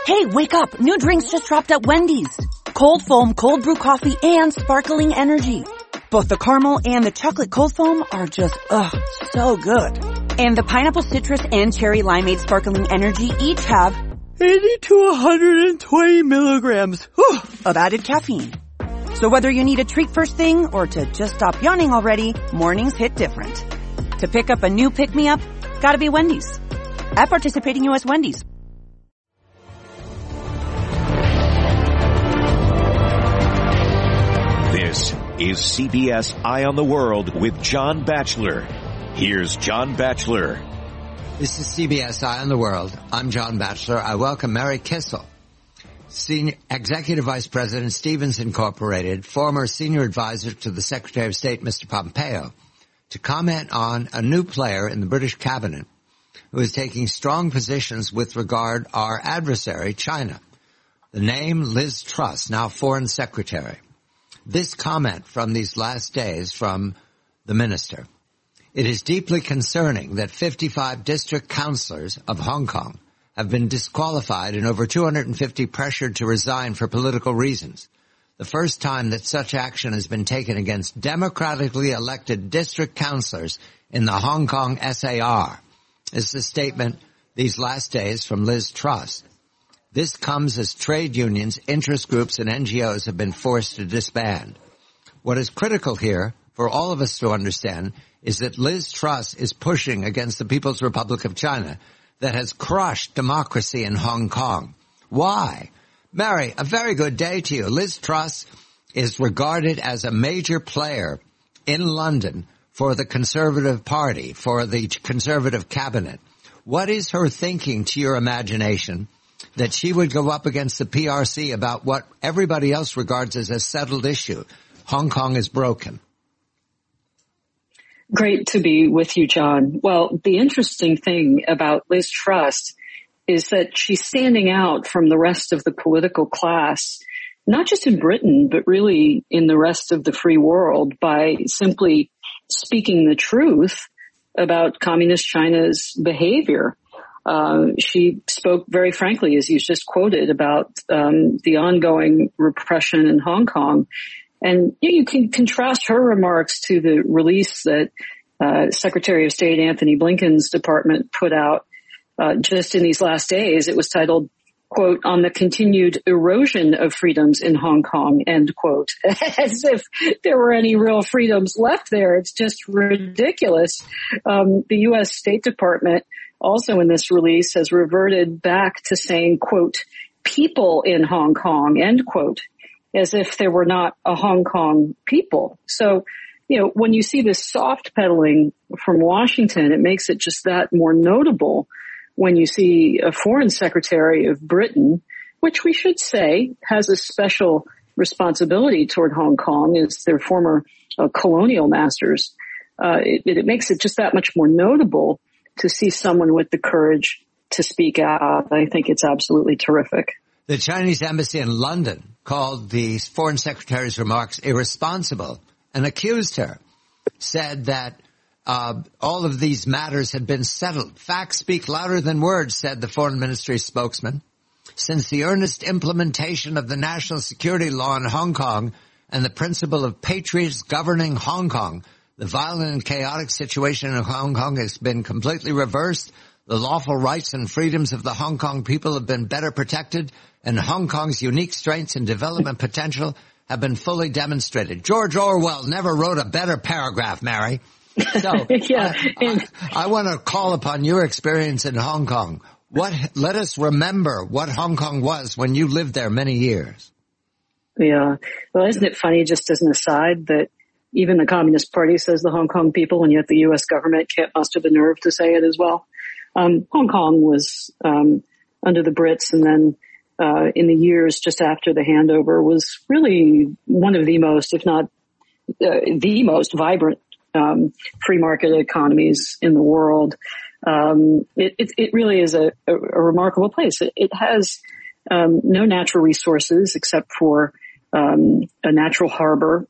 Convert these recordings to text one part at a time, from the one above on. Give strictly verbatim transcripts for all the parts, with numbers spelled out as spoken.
Hey, wake up! New drinks just dropped at Wendy's. Cold foam, cold brew coffee, and sparkling energy. Both the caramel and the chocolate cold foam are just, ugh, so good. And the pineapple citrus and cherry limeade sparkling energy each have eighty to one hundred twenty milligrams whew, of added caffeine. So whether you need a treat first thing or to just stop yawning already, mornings hit different. To pick up a new pick-me-up, gotta be Wendy's. At participating U S Wendy's. This is C B S Eye on the World with John Batchelor. Here's John Batchelor. This is C B S Eye on the World. I'm John Batchelor. I welcome Mary Kissel, Senior Executive Vice President, Stevens Incorporated, former Senior Advisor to the Secretary of State, Mister Pompeo, to comment on a new player in the British cabinet who is taking strong positions with regard to our adversary, China. The name Liz Truss, now Foreign Secretary. This comment from these last days from the minister. It is deeply concerning that fifty-five district councillors of Hong Kong have been disqualified and over two hundred fifty pressured to resign for political reasons. The first time that such action has been taken against democratically elected district councillors in the Hong Kong S A R. This is a statement these last days from Liz Truss. This comes as trade unions, interest groups, and N G Os have been forced to disband. What is critical here for all of us to understand is that Liz Truss is pushing against the People's Republic of China that has crushed democracy in Hong Kong. Why? Mary, a very good day to you. Liz Truss is regarded as a major player in London for the Conservative Party, for the Conservative cabinet. What is her thinking, to your imagination, that she would go up against the P R C about what everybody else regards as a settled issue? Hong Kong is broken. Great to be with you, John. Well, the interesting thing about Liz Truss is that she's standing out from the rest of the political class, not just in Britain, but really in the rest of the free world by simply speaking the truth about communist China's behavior. Uh, she spoke very frankly, as you just quoted, about um, the ongoing repression in Hong Kong. And you, know, you can contrast her remarks to the release that uh, Secretary of State Anthony Blinken's department put out uh, just in these last days. It was titled, quote, "On the continued erosion of freedoms in Hong Kong," end quote. As if there were any real freedoms left there. It's just ridiculous. Um, the U S State Department also in this release has reverted back to saying, quote, "people in Hong Kong," end quote, as if there were not a Hong Kong people. So, you know, when you see this soft pedaling from Washington, it makes it just that more notable when you see a foreign secretary of Britain, which we should say has a special responsibility toward Hong Kong as their former uh, colonial masters. Uh, it, it makes it just that much more notable to see someone with the courage to speak out. I think it's absolutely terrific. The Chinese embassy in London called the foreign secretary's remarks irresponsible and accused her, said that uh, all of these matters had been settled. Facts speak louder than words, said the foreign ministry spokesman. Since the earnest implementation of the national security law in Hong Kong and the principle of patriots governing Hong Kong, the violent and chaotic situation in Hong Kong has been completely reversed. The lawful rights and freedoms of the Hong Kong people have been better protected, and Hong Kong's unique strengths and development potential have been fully demonstrated. George Orwell never wrote a better paragraph, Mary. So yeah. I, I, I want to call upon your experience in Hong Kong. What, let us remember what Hong Kong was when you lived there many years. Yeah. Well, isn't it funny, just as an aside, that even the Communist Party says the Hong Kong people, and yet the U S government can't muster the nerve to say it as well. Um, Hong Kong was um, under the Brits, and then uh, in the years just after the handover was really one of the most, if not uh, the most vibrant um, free market economies in the world. Um, it, it, it really is a, a, a remarkable place. It, it has um, no natural resources except for um, a natural harbor.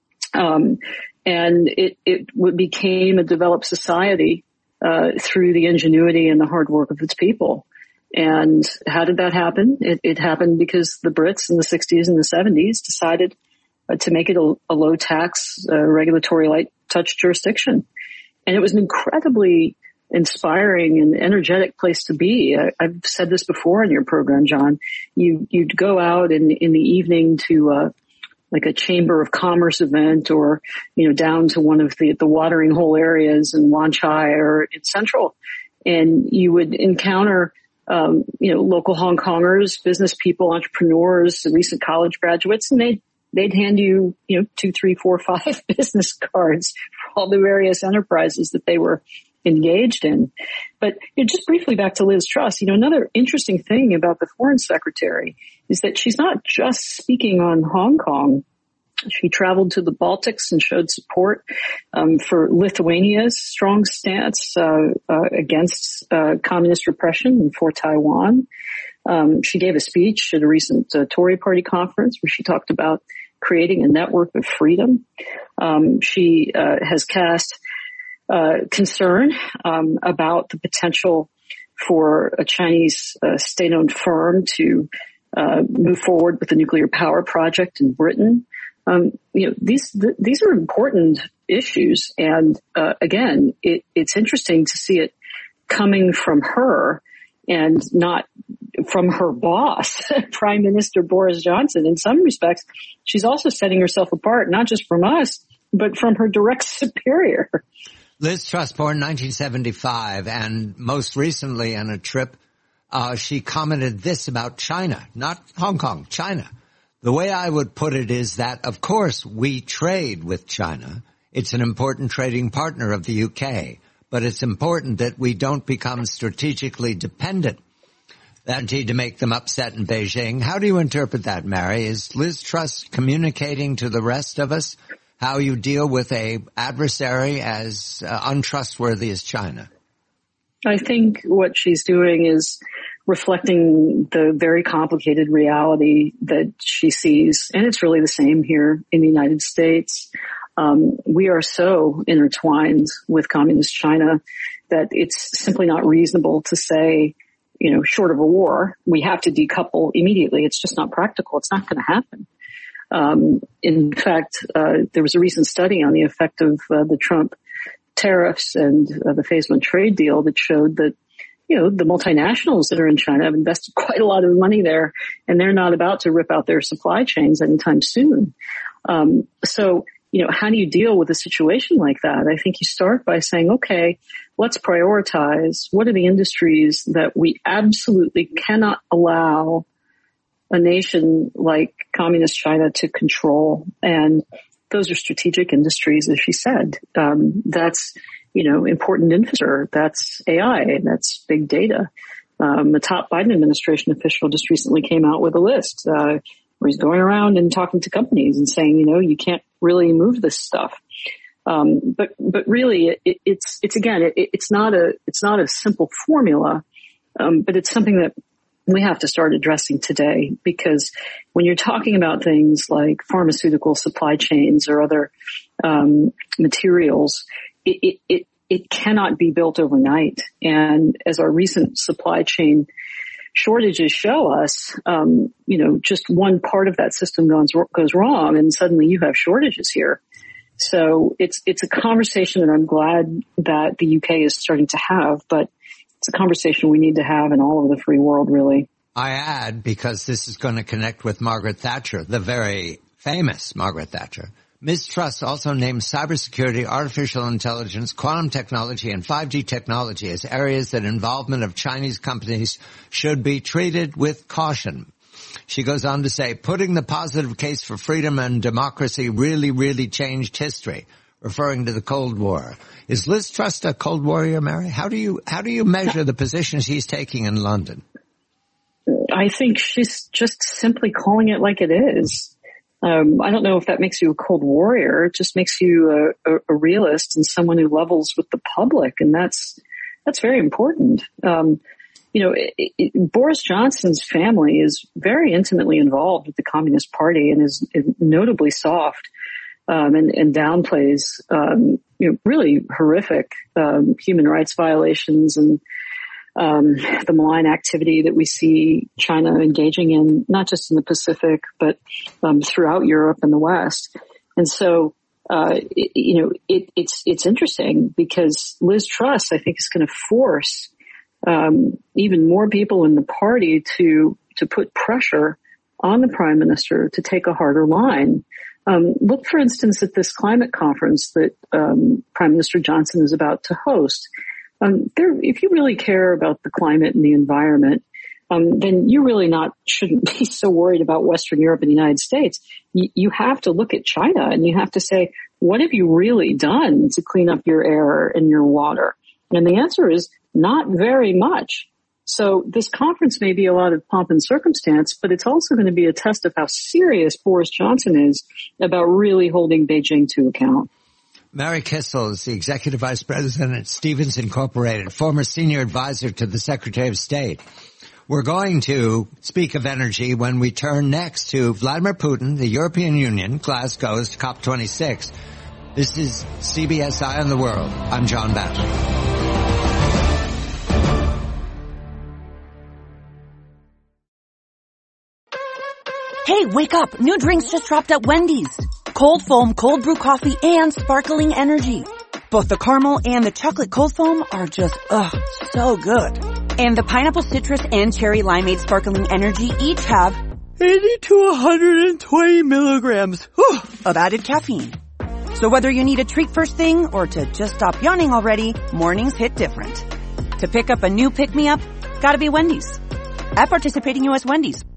Um, and it, it became a developed society, uh, through the ingenuity and the hard work of its people. And how did that happen? It, it happened because the Brits in the sixties and the seventies decided uh, to make it a, a low tax, uh, regulatory light touch jurisdiction. And it was an incredibly inspiring and energetic place to be. I, I've said this before in your program, John. You, you'd go out in, in the evening to, uh, like a Chamber of Commerce event, or, you know, down to one of the, the watering hole areas in Wan Chai or in Central. And you would encounter, um, you know, local Hong Kongers, business people, entrepreneurs, recent college graduates, and they'd, they'd hand you, you know, two, three, four, five business cards for all the various enterprises that they were engaged in. But you know, just briefly back to Liz Truss, you know, another interesting thing about the foreign secretary is that she's not just speaking on Hong Kong. She traveled to the Baltics and showed support um, for Lithuania's strong stance uh, uh, against uh, communist repression and for Taiwan. Um, she gave a speech at a recent uh, Tory party conference where she talked about creating a network of freedom. Um, she uh, has cast uh, concern um, about the potential for a Chinese uh, state-owned firm to uh, move forward with the nuclear power project in Britain. Um, you know, these th- these are important issues, and uh, again, it, it's interesting to see it coming from her and not from her boss, Prime Minister Boris Johnson. In some respects, she's also setting herself apart, not just from us, but from her direct superior. Liz Truss, born nineteen seventy-five, and most recently on a trip, uh, she commented this about China, not Hong Kong, China. The way I would put it is that, of course, we trade with China. It's an important trading partner of the U K, but it's important that we don't become strategically dependent. That need to make them upset in Beijing. How do you interpret that, Mary? Is Liz Truss communicating to the rest of us how you deal with a adversary as uh, untrustworthy as China? I think what she's doing is reflecting the very complicated reality that she sees. And it's really the same here in the United States. Um, we are so intertwined with communist China that it's simply not reasonable to say, you know, short of a war, we have to decouple immediately. It's just not practical. It's not going to happen. Um, in fact, uh, there was a recent study on the effect of uh, the Trump tariffs and uh, the phase one trade deal that showed that, you know, the multinationals that are in China have invested quite a lot of money there, and they're not about to rip out their supply chains anytime soon. Um, so, you know, how do you deal with a situation like that? I think you start by saying, okay, let's prioritize. What are the industries that we absolutely cannot allow a nation like communist China to control? And those are strategic industries, as she said. Um, that's, you know, important infrastructure. That's A I. That's big data. Um, the top Biden administration official just recently came out with a list, uh, where he's going around and talking to companies and saying, you know, you can't really move this stuff. Um, but, but really it, it's, it's again, it, it's not a, it's not a simple formula. Um, but it's something that we have to start addressing today, because when you're talking about things like pharmaceutical supply chains or other, um, materials, it, it, it, it cannot be built overnight. And as our recent supply chain shortages show us, um, you know, just one part of that system goes, goes wrong, and suddenly you have shortages here. So it's, it's a conversation that I'm glad that the U K is starting to have, but it's a conversation we need to have in all of the free world, really. I add, because this is going to connect with Margaret Thatcher, the very famous Margaret Thatcher. Miz Truss also named cybersecurity, artificial intelligence, quantum technology, and five G technology as areas that involvement of Chinese companies should be treated with caution. She goes on to say, putting the positive case for freedom and democracy really, really changed history, referring to the Cold War. Is Liz Truss a Cold Warrior, Mary? How do you, how do you measure the position she's taking in London? I think she's just simply calling it like it is. Um, I don't know if that makes you a Cold Warrior. It just makes you a, a, a realist and someone who levels with the public. And that's, that's very important. Um, you know, it, it, Boris Johnson's family is very intimately involved with the Communist Party and is, is notably soft, um, and, and downplays, um, you know, really horrific, um, human rights violations and, um, the malign activity that we see China engaging in, not just in the Pacific, but um, throughout Europe and the West. And so, uh, it, you know, it, it's it's interesting because Liz Truss, I think, is going to force um, even more people in the party to to put pressure on the prime minister to take a harder line. Um, look, for instance, at this climate conference that um, Prime Minister Johnson is about to host. Um, there, if you really care about the climate and the environment, um, then you really not shouldn't be so worried about Western Europe and the United States. You, you have to look at China and you have to say, what have you really done to clean up your air and your water? And the answer is not very much. So this conference may be a lot of pomp and circumstance, but it's also going to be a test of how serious Boris Johnson is about really holding Beijing to account. Mary Kissel is the Executive Vice President at Stevens Incorporated, former Senior Advisor to the Secretary of State. We're going to speak of energy when we turn next to Vladimir Putin, the European Union, Glasgow's COP twenty-six. This is C B S Eye on the World. I'm John Batchelor. Hey, wake up! New drinks just dropped at Wendy's. Cold foam, cold brew coffee, and sparkling energy. Both the caramel and the chocolate cold foam are just, ugh, so good. And the pineapple citrus and cherry limeade sparkling energy each have eighty to one hundred twenty milligrams whew, of added caffeine. So whether you need a treat first thing or to just stop yawning already, mornings hit different. To pick up a new pick-me-up, gotta be Wendy's. At participating U S Wendy's.